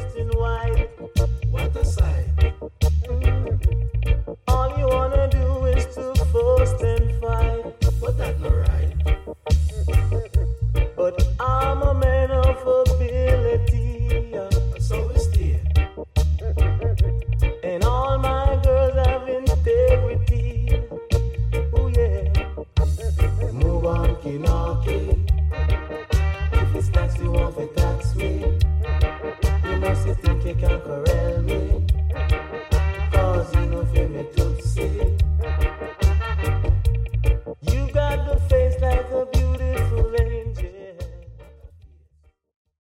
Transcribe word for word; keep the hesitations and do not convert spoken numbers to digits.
dressed in white. What a sight. All you wanna do is to fuss and fight. But that's not right. But I'm a man of ability, So is there. and all my girls have integrity. Oh yeah. Move on, Kinaki.